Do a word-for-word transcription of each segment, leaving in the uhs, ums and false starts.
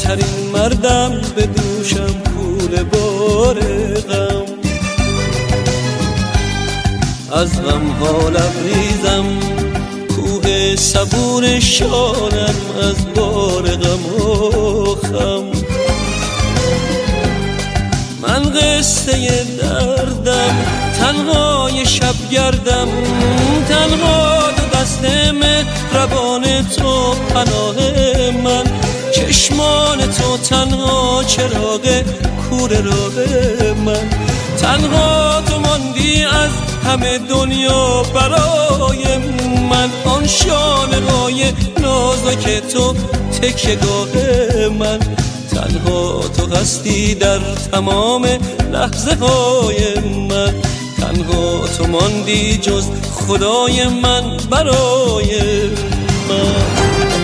ترین مردم به دوشم پول بار غم. از غم ها لبریزم کوه صبور شانم از بار غم و خم. من قصه دردم تنهای شب گردم، تنها دو دست مهربان تو پناه من. چشمان تو تنها چراغ کور راه من، تنها تو ماندی از همه دنیا برای من. آن شانه‌های نازک تو تکیه‌گاه من، تنها تو هستی در تمام لحظه های من. تنها تو ماندی جز خدای من برای من.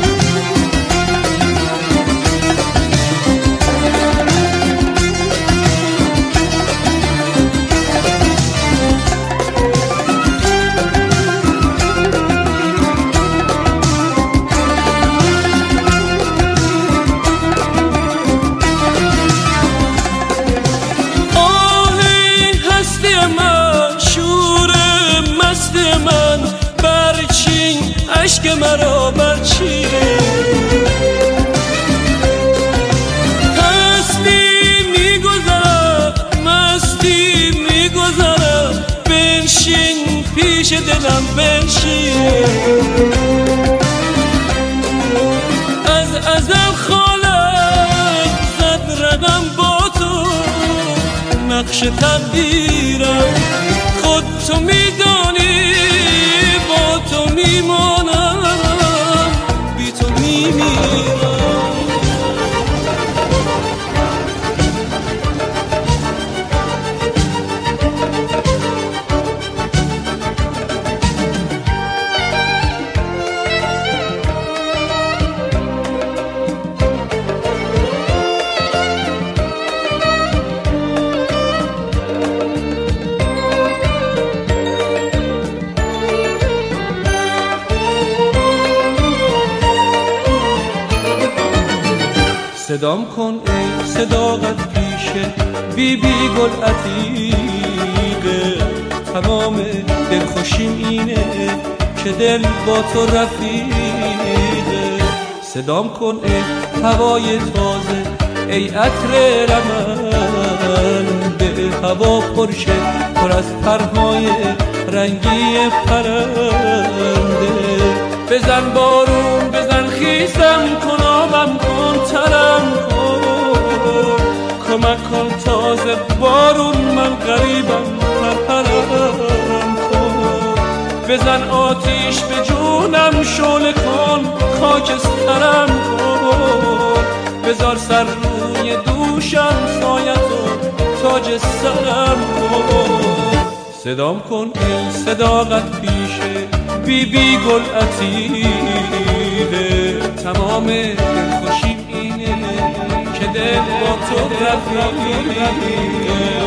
عشق مرا برچین، هستی میگذرم مستی میگذرم. بنشین پیش دلم بنشین، از ازم خالق زد رقم با تو نقش تقدیرم. خود تو میدانی با تو میمانم، بی تو میمیرم. صدام کن ای صداقت پیشه بی بی گل عتیقه. تمام دلخوشیم اینه که دل با تو رفیقه. صدام کن ای هوای تازه ای عطر رمن، به هوا پرشه پر از پرهای رنگی پرنده. بزن بارون بزن خیسم کن آبم کن ترم کن. کمک کن تازه بارون من غریبم پرپرم کن. بزن آتیش به جونم شعله کن خاکسترم کن. بذار سر روی دوشم سایت و تاج سرم کن. صدام کن ای صداقت پیشه بی بی گل عتیقه. تمام دلخوشیم اینه که دل با تو رفیقه.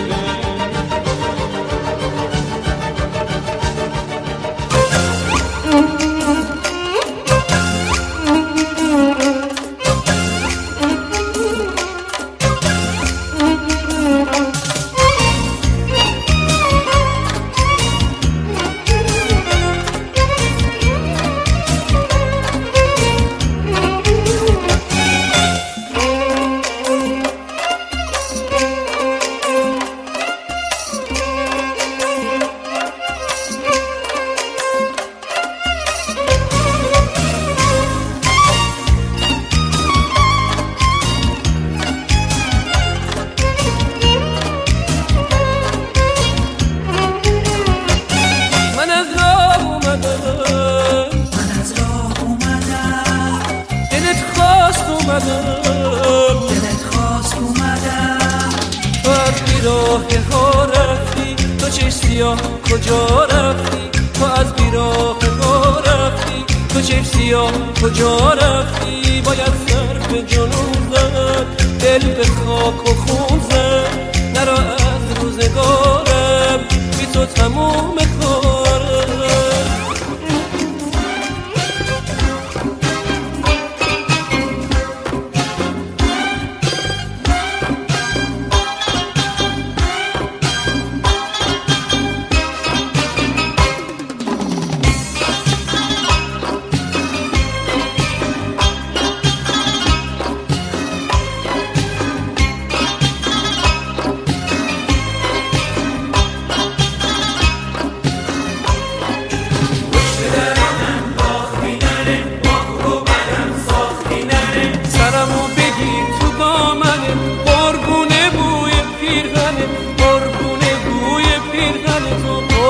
دلت خواست اومدم. تو از بیراه ها رفتی تو چه سیاه کجا رفتی. تو از بیراه ها رفتی تو چه سیاه کجا رفتی. باید سر به جنون زد دل به خاک و خون زد. نرا از روزگارم بی تو تموم کارم.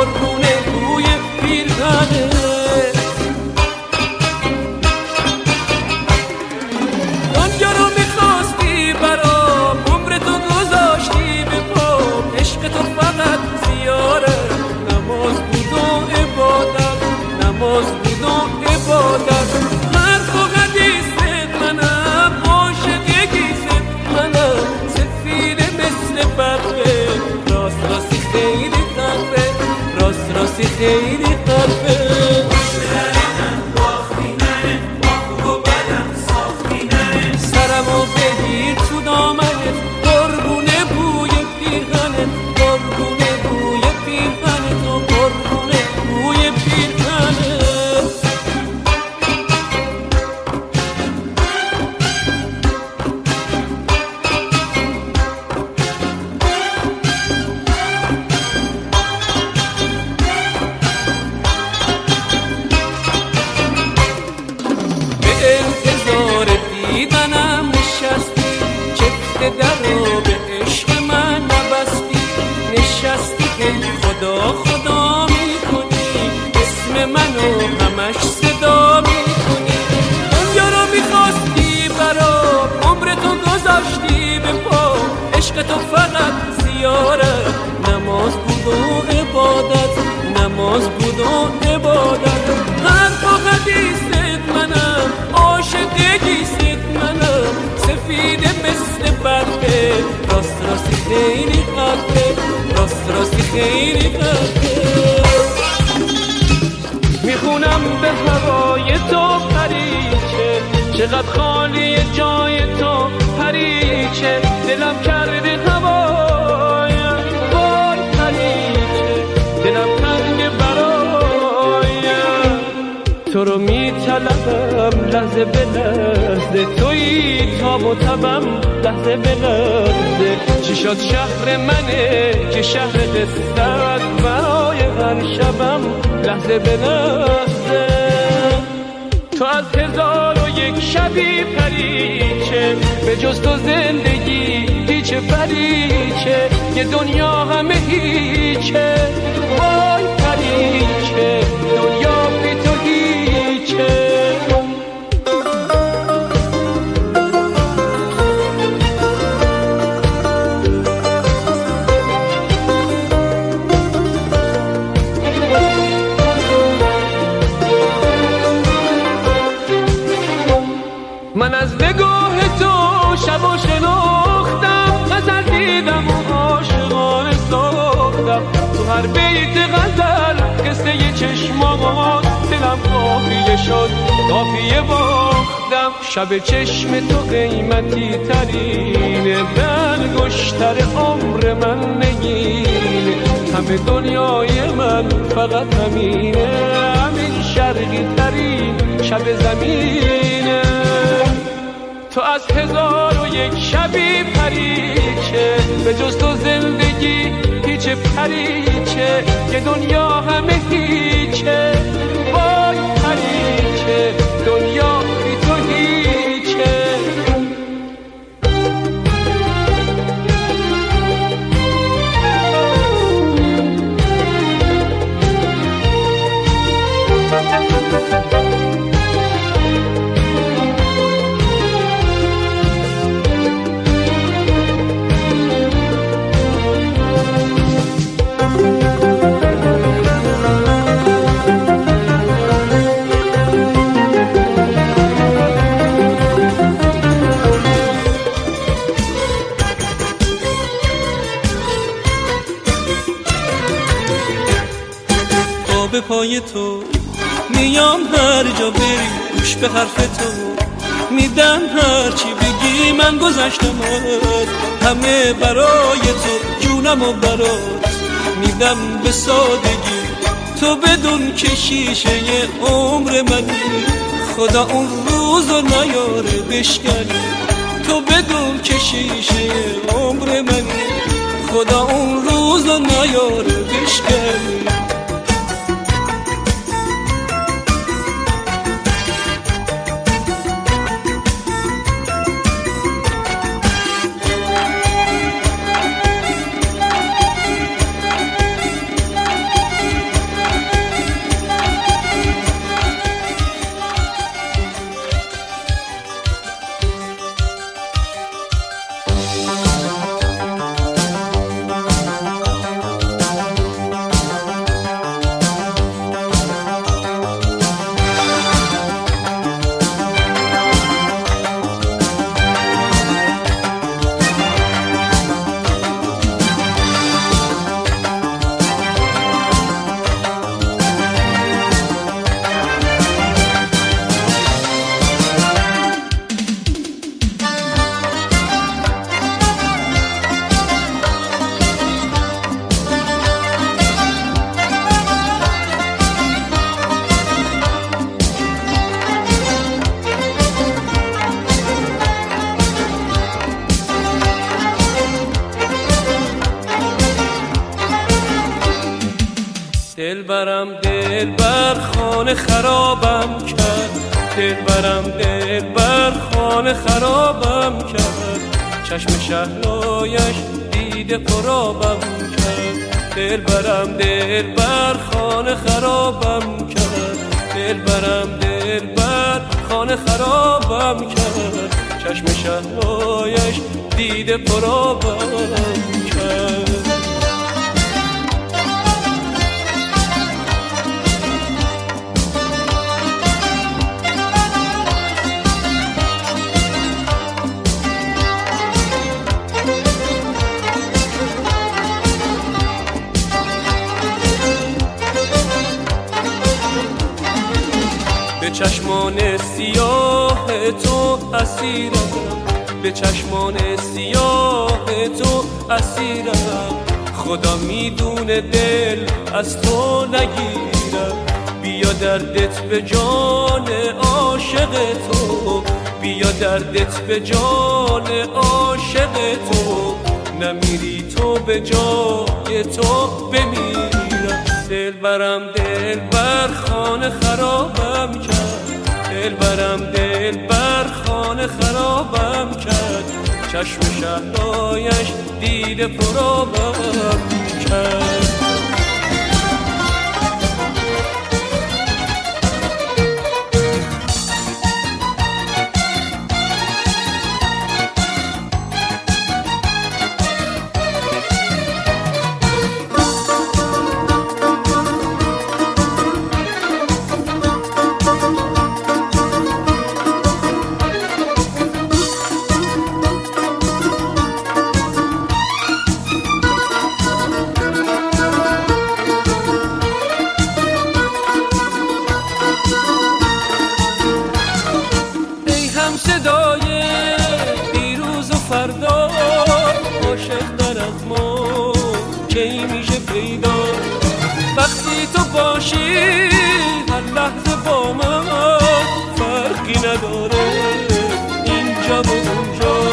قربون بوی پیرهنت. دنیا رو میخواستی برام، عمر تو گذاشتی به پام، عشق تو فقط زیارت، نماز بود و عبادت، نماز بود و عبادت. حرف و حدیثت منم، عاشقگیست منم، سفید مثل برقه، راست راستی خیلی قلبه، راست راستی خیلی قلبه. سرمو بگیر تو دامنت، قربون بوی پیرهنت، قربون بوی پیرهنت و قربون بوی پیرهنت. به انتظار دیدنم نشستی، چفت در رو به عشق من نبستی، نشستی ای خدا خدا میکنی، اسم منو همش صدا میکنی. دنیا رو میخواستی برام، عمر تو گذاشتی به پا، عشق تو فقط زیارت، نماز بود و عبادت، نماز بود و عبادت. حرف و حدیثت منم، عاشقگیست منم، سفید مثل برقه، راست راستی خیلی قلبه، راست راستی خیلی قلبه. میخونم به هوای تو پریچه، چقدر خالی جای تو پریچه، دلم کرده هوایم وای پریچه، دلم تنگ برایم. تو رو میطلبم لحظه به لحظه، تویی تاب و تبم لحظه به لحظه. چی شد شهر منه که شهر قصت، برای هر شبم لحظه به لحظه. تو از هزار و یک شبی پریچه، به جز تو زندگی هیچ پریچه، یه دنیا همه هیچه وای پریچه، دنیا بی تو هیچه. من از نگاه تو شب و شناختم، غزل دیدم و عاشقانه ساختم، تو هر بیت غزل قصه ی چشمات، دلم قافیه شد قافیه باختم. شب چشم تو قیمتی ترینه، بنگشتر عمر من نگینه، همه دنیای من فقط همینه، همین شرقی ترین شب زمینه. تو از هزار و یک شبی پریچه، به جز تو زندگی هیچ پریچه، یه دنیا همه هیچه وای پریچه، دنیا بی تو هیچه. به پای تو میام، هر جا بری گوش به حرف تو میدم، هر چی بگی من گذشتم همه برای تو، جونم و برات میدم به سادگی. تو بدون که شیشه عمر منی، خدا اون روزو نیاره بشکنی. تو بدون که شیشه عمر منی، خدا اون روزو نیاره بشکنی. دلبرم دلبر خانه خرابم کرد، دلبرم دلبر خانه خرابم کرد، چشم شهلایش دیده پرابم کرد. دلبرم دلبر خانه خرابم کرد، دلبرم دلبر خانه خرابم کرد، چشم شهلایش دیده پرابم کرد. به چشمان سیاه تو اسیرم، به چشمان سیاه تو اسیرم، خدا میدونه دل از تو نگیرم. بیا دردت به جان عاشق تو، بیا دردت به جان عاشق تو، نمیری تو به جای تو بمیرم. دلبرم دلبر خانه خرابم کرد، دلبرم دلبر خانه خرابم کرد، چشم شهلایش دیده پرابم کرد. صدای دیروز و فردا، عاشق در از ما کی میشه پیدا؟ وقتی تو باشی هر لحظه با من فرقی نداره اینجا و اونجا.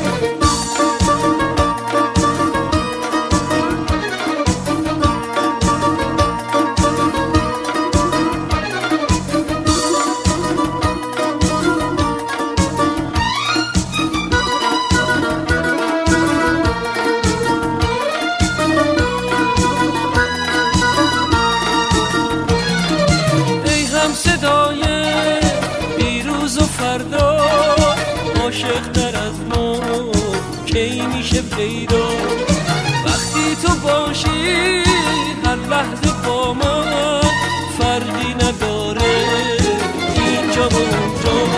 صدای دیروز و فردا، عاشق در از ما کی میشه پیدا؟ وقتی تو باشی هر لحظه با من فرقی نداره اینجا و اونجا.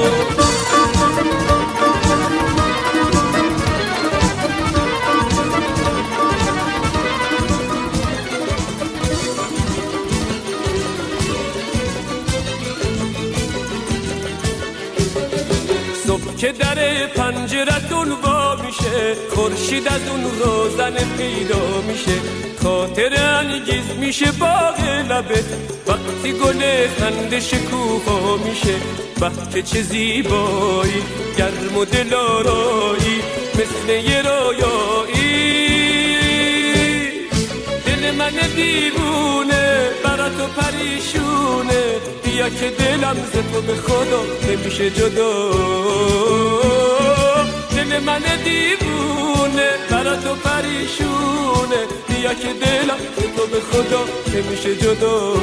صبح که در پنجرتون وا میشه، خورشید از اون روزن پیدا میشه، خاطر انگیز میشه باغ لبت، وقتی گل خنده شکوفا میشه. وقتی چه زیبایی گرم و دلارایی مثل یه رویایی، دل من دیوونه برات و پریشونه، بیا که دلم ز تو به خدا نمیشه جدا. دل من دیوونه برات و پریشونه، بیا که دلم ز تو به خدا نمیشه جدا.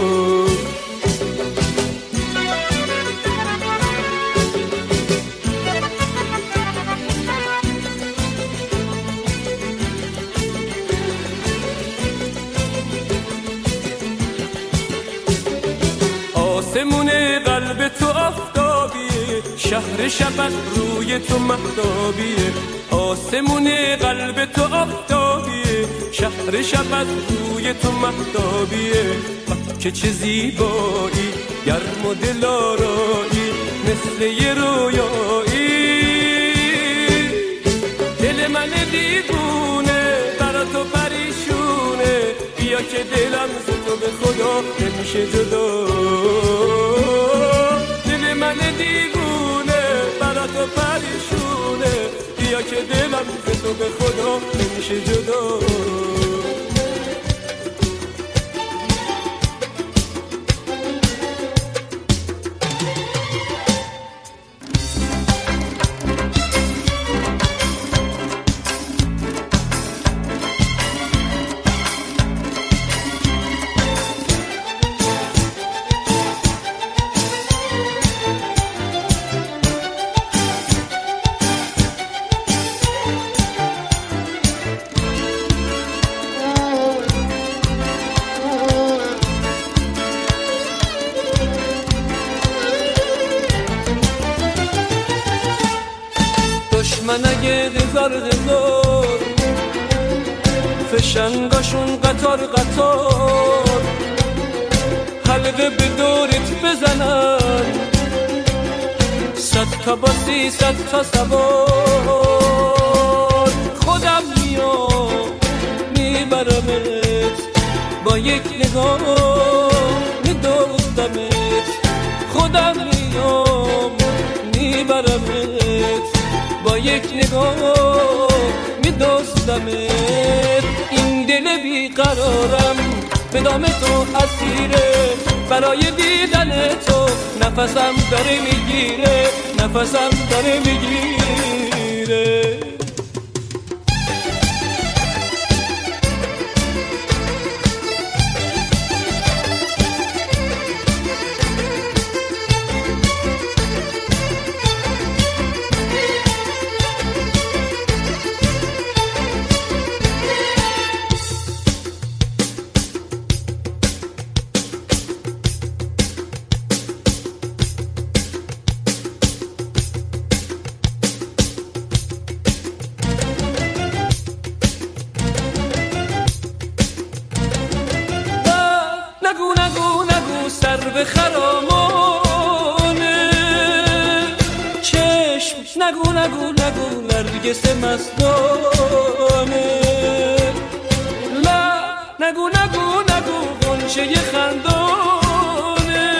آسمون قلب تو آفتابیه، شهر شب از روی تو مهتابیه. آسمون قلب تو آفتابیه، شهر شب از روی تو مهتابیه. که چه زیبایی گرم و دلارایی مثل یه رویایی، دل من دیوونه برا تو پریشونه، بیا که دلم ز تو به خدا نمیشه جدا. دل من دیوونه برا تو پریشونه، بیا که دلم ز تو به خدا نمیشه جدا. من اگه هزار هزار فشنگاشون قطار قطار حلقه به دورت بزنن، صد تا باسی صد تا سوار، خودم میام میبرمت با یک نگاه میدوزدمت، خودم میام میبرمت با یک نگاه میدوزدمت. این دل بیقرارم به دام تو اسیره، برای دیدن تو نفسم داره میگیره، نفسم داره میگیره. نگو نگو نگو سر به خرامانه چشم، نگو نگو نگو نرگس مستانه، لا نگو نگو نگو غنچه خندانه،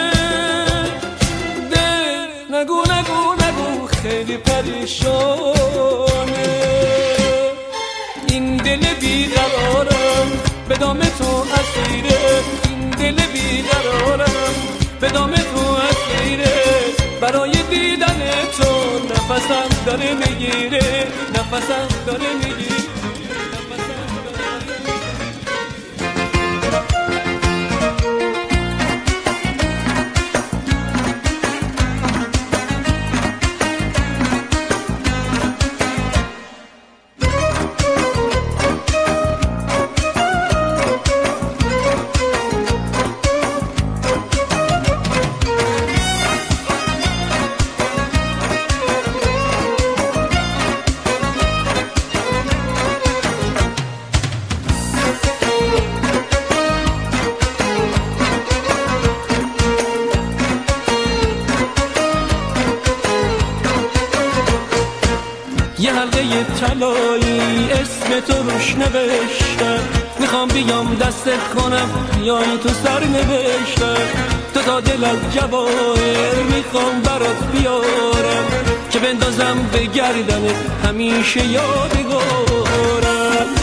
دل نگو نگو نگو خیلی پریشانه. این دل بیقرارم به دام تو اسیره، دل بیقرارم به دام تو اسیره، برای دیدن تو نفسم داره میگیره، نفسم داره میگیره. یه حلقه طلایی اسم تو روش نوشتم، میخوام بیام دستت کنم بیای تو سر نوشتم، تو تا دل از جواهر میخوام برات بیارم که بندازم به گردنت همیشه یادگارم.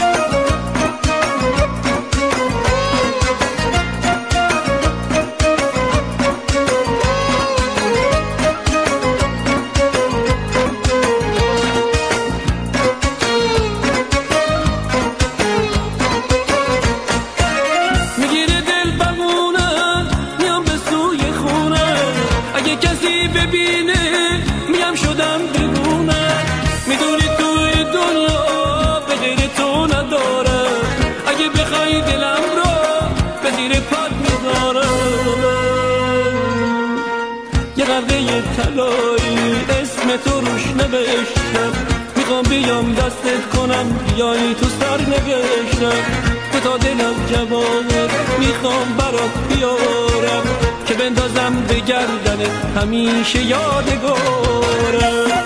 ببینه میم شدم دیوونه، میدونی توی دنیا به غیر تو ندارم، اگه بخوای دلم رو به زیر پات میذارم. یه قلقه طلایی اسم تو روش نوشتم، میخوام بیام دستت کنم بیای تو سر نوشتم، تو تا دلم جواهر میخوام برات بیارم که بندازم به گردنت همیشه یادگارم.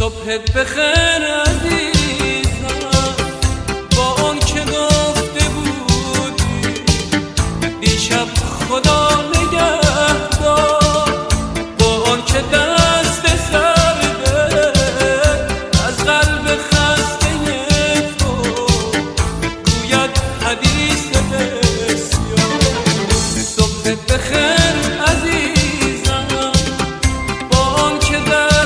صبحت بخیر عزیزم، با آن که گفته بودی دیشب خدا نگهدار، با آن که دست سرده از قلب خسته تو گوید حدیث بسیار. صبحت بخیر عزیزم، با آن که در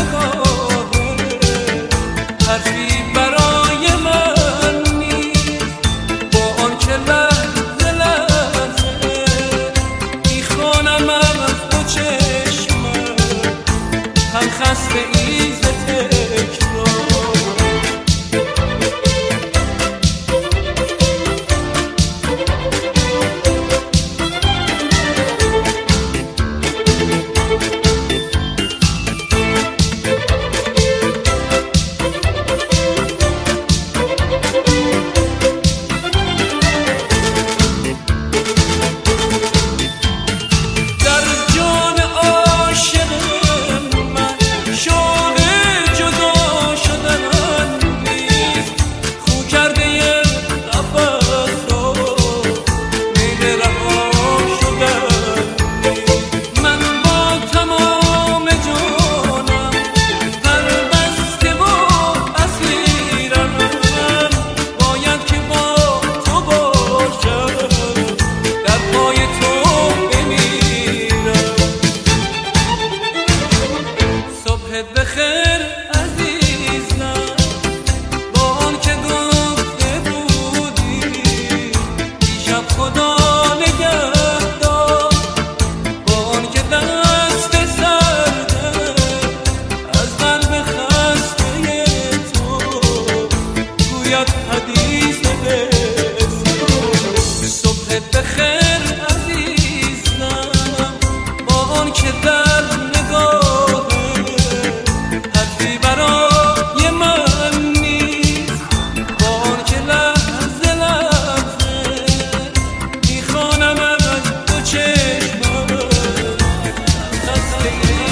حرفی برای من نیست، با آن که لحظه لحظه میخوانم از دو چشمم هم خسته ایز تکرار. بخیر عزیزم، با آن که گفته بودی دیشب خدا نگهدار، با آن که دست سرده از قلب خسته تو گوید حدیث بسیار. صبحت بخیر عزیزم، با آن که در نگاه برای من نیست، با آن که لحظه لحظه میخوانم از دو چشمم خسته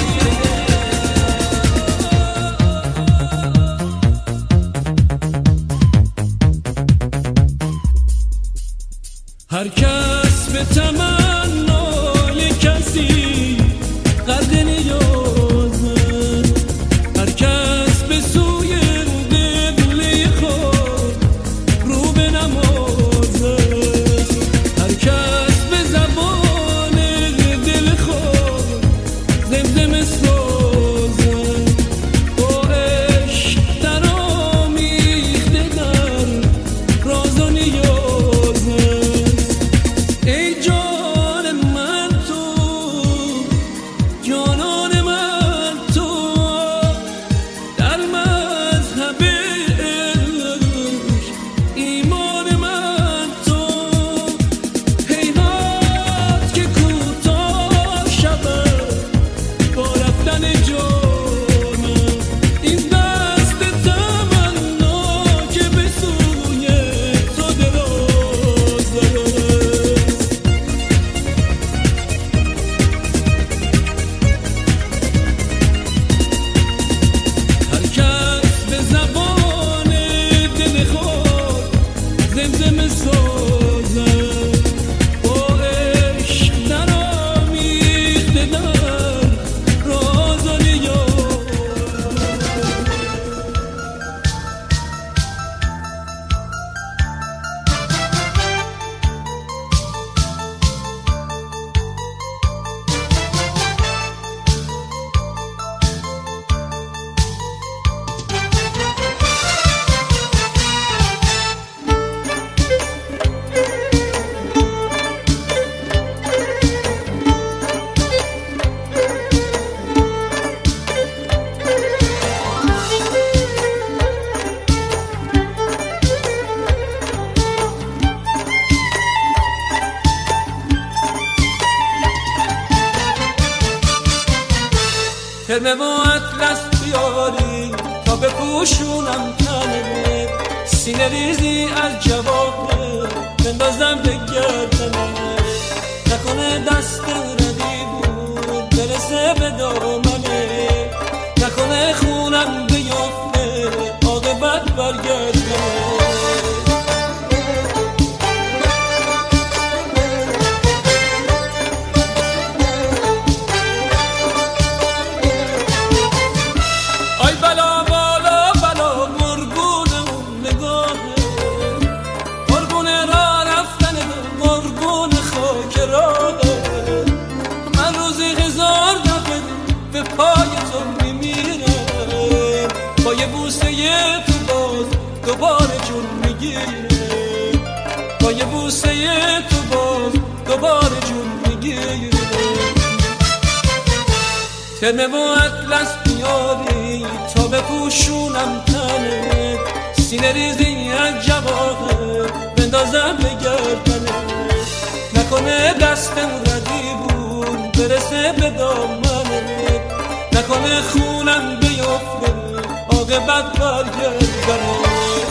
هر کس به تمنای کسی قد نیازه، هر کس به سوی دل خود رو به نمازه، هر کس به زبان دل خود زمزمه سازه، با عشق در آمیخته در راز و نیازه. ای جان من تو، جانان من تو، در مذهب عشق ایمان من تو. هیهات که کوتاه شود با رفتن جانم، این دست تمنا که به سوی تو دراز است. هر کس به زبان دل خود زمزمه سازه، با عشق در آمیخته در راز و نیاز. ترمه و اطلس بیاری تا بپوشونم تنه، سینه ریزی از جوابه بندازم به گردنه، نکنه دست ردی بود برسه به دامنه، نکنه خونم به پای تو میمیره، با یه بوسه تو باز دوباره جون میگیره، با یه بوسه تو باز دوباره جون میگیره. ترمه و اطلس بیاری تا بپوشونم تنه، سینه ریزی از جواهر بندازم به گردنه، نکنه دستم ردیبون برسه به دامنه، نکنه خونم بیفته عاقبت برگردنه.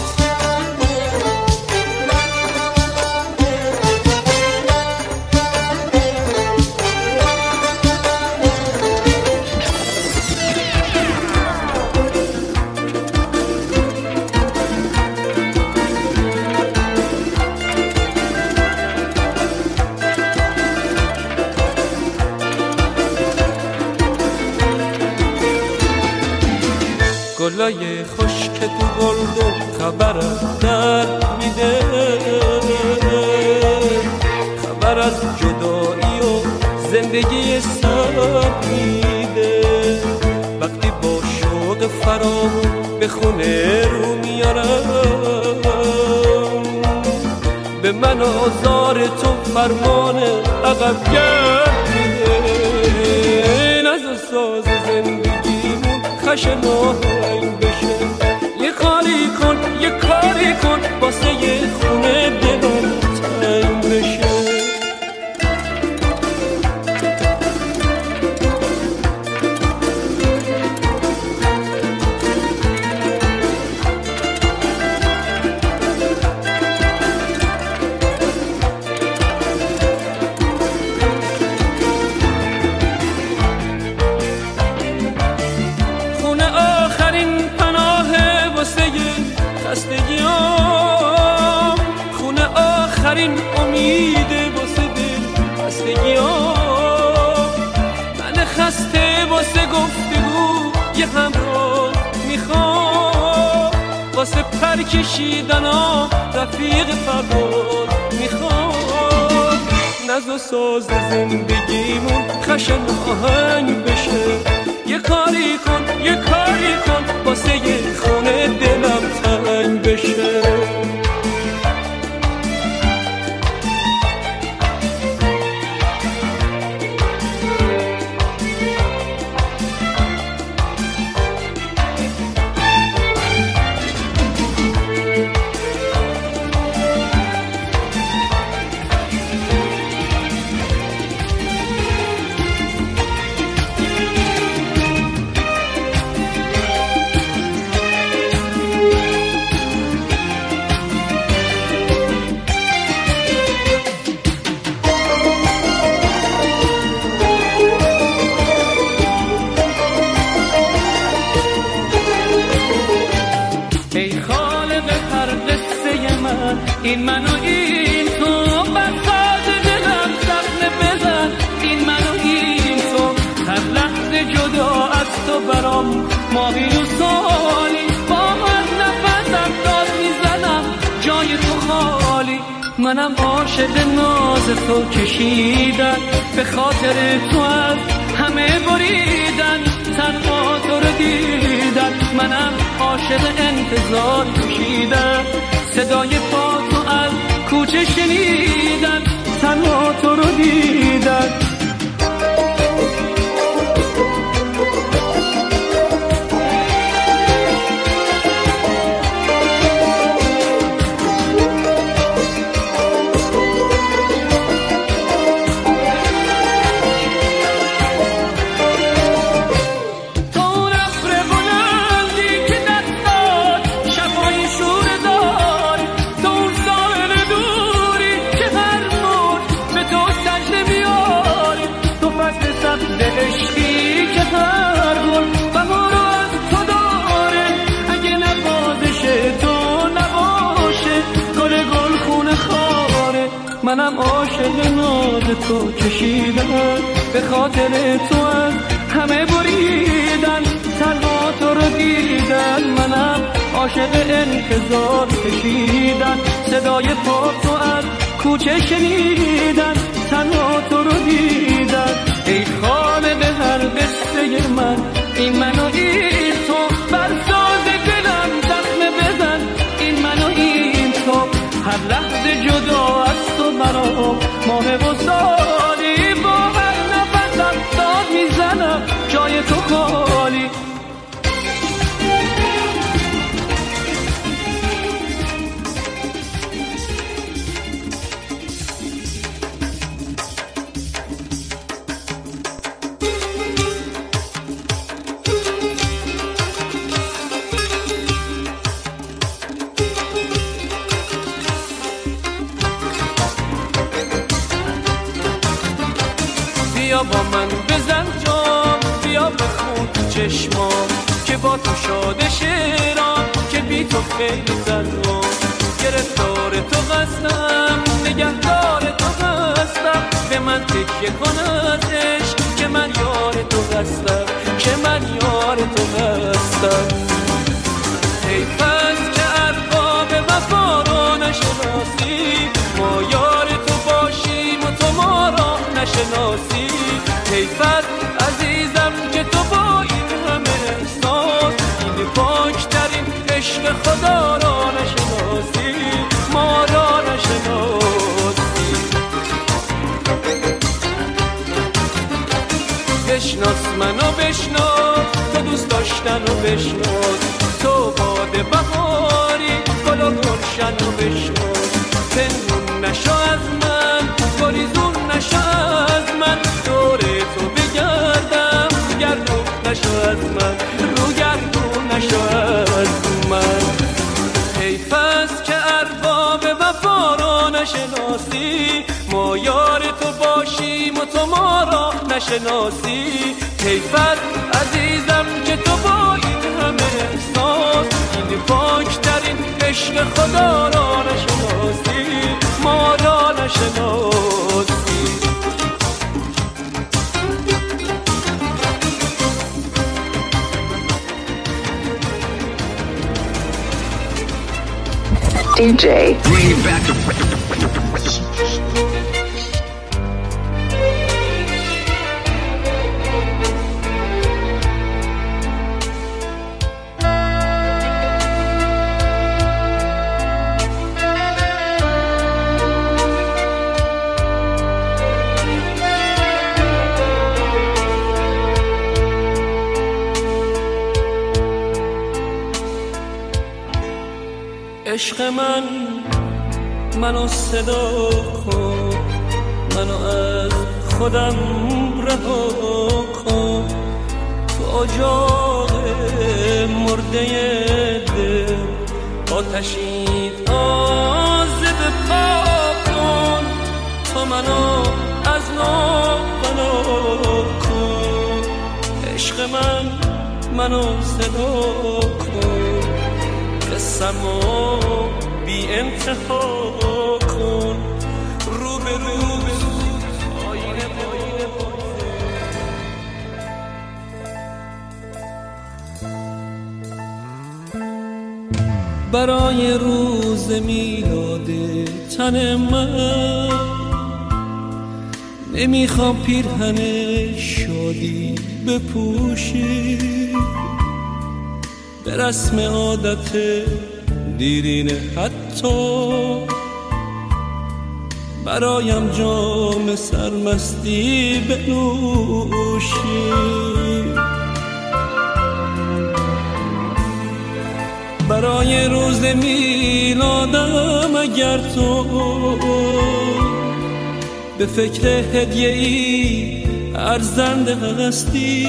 گلای خشک تو گلدون خبر از درد میده، خبر از جدایی و زندگی سر میده. وقتی با شوق فراغون به خونه رو میارم، به من آزار تو فرمان عقب گرد میده. نزد ساز زندگیمون خشن آهنگ بشه، یه کاری کن یه کاری کن واسه یه خونه دلم تنگ بشه. خستگیام خونه آخرین امیده واسه دل خستگیام، من خسته واسه گفتگو یه همراه میخوام، واسه پر کشیدن ها رفیق فرار میخوام. نز و ساز زندگیمون خشن آهنگ بشه، یه کاری کن یه کاری کن واسه یه خونه دلم تنگ بشه. این من و این تو بساط دلم زخم بزن، این من و این تو هر لحظه جدا از تو برام ماهی و سالی، با هر نفسم داد میزنم جای تو خالی. منم عاشق ناز تو کشیدن، به خاطر تو از همه بریدن، تنها تو رو دیدن. منم عاشق انتظار کشیدن، صدای پا تو از کوچه شنیدن، تنها تو رو دیدن. منم عاشق ناز تو کشیدم، به خاطر تو از همه بریدن، تنها تو رو دیدن. منم عاشق انتظار کشیدن، صدای پا تو از کوچه شنیدن، تنها تو رو دیدن. ای خالق هر قصه من تو چشمام که با تو شاده شیران که بی تو خیلی تنها. گرفتار تو هستم نگهدار تو هستم به من تکیه کن از عشق که من یار تو هستم که من یار تو هستم. حیف است که ارباب وفا رو نشناسی ما یار تو باشیم و تو ما را نشناسی. حیف است عزیزم که تو با این همه احساس این پاکترین عشق خدا را نشناسی ما را نشناسی. بشناس منو بشناس تو دوست داشتن و بشناس تو باد بهاری گل و گلشن و بشناس. پنهون نشو از من گریزون نشو از من دور تو بگردم گردون نشو از من رو گردون نشو از من. حیف است که ارباب وفا را نشناسی ما یار تو باشیم و تو ما را نشناسی. حیف است عزیزم که تو با این همه احساس این پاکترین عشق خدا را نشناسی ما را نشناسی. دی جی عشق من منو صدا کن منو از خودم رها کن تو اجاق مرده دل آتشی تازه بپا کن تو منو از نو بنا کن. عشق من منو صدا کن قسمو بی انتها کن رو به رو آینه آینه برای روز میلاد تن من نمیخوام پیرهن شادی بپوشی به رسم عادت دیرینه حتی برایم جام سرمستی بنوشی. برای روز میلادم اگر تو به فکر هدیه ای ارزنده هستی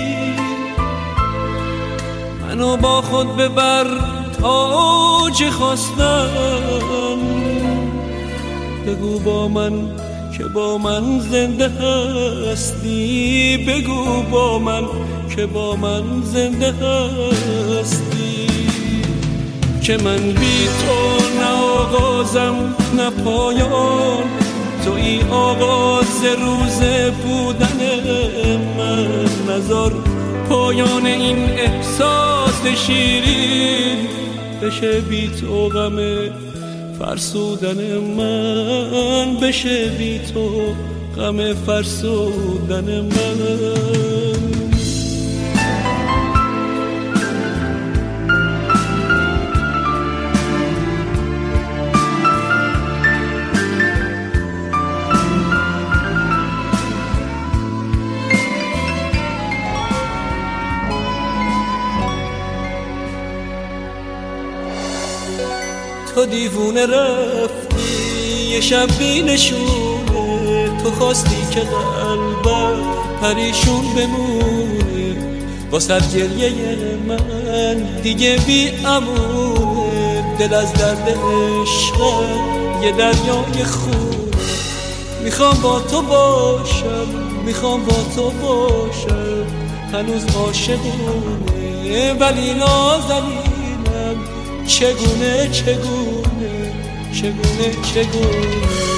منو با خود ببر تا چه خواستم بگو با من که با من زنده هستی بگو با من که با من زنده هستی. که من بی تو نه آغازم نه پایان توی آغاز روز بودن من نذار پایان این احساس شیرین بشه بی تو غم فرسودن من بشه بی تو غم فرسودن من. تو دیوونه رفتی یه شب بی نشونه تو خواستی که قلبم پریشون بمونه واسه گریه من دیگه بی امونه دل از درد عشق یه دریای خونه میخوام با تو باشم میخوام با تو باشم هنوز عاشقونه، ولی نازنینم چگونه چگونه چگونه چگونه